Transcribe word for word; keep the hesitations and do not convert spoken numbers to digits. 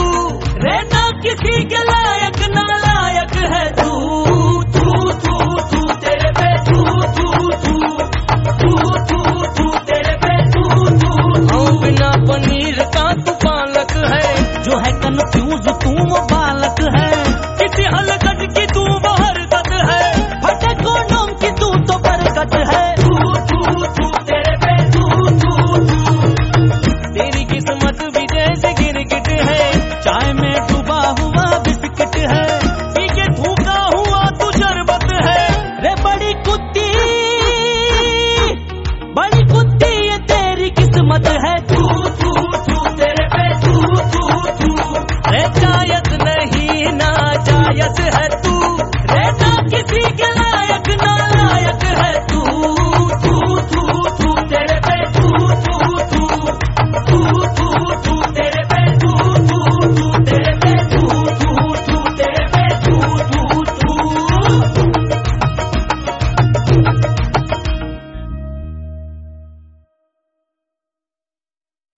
रे ना किसी के लायक ना लायक है तू तू तू तू तेरे पे तू तू तू तू तू तू तेरे पे तू तू। बिना पनीर का तू पालक है, जो है कन्फ्यूज तू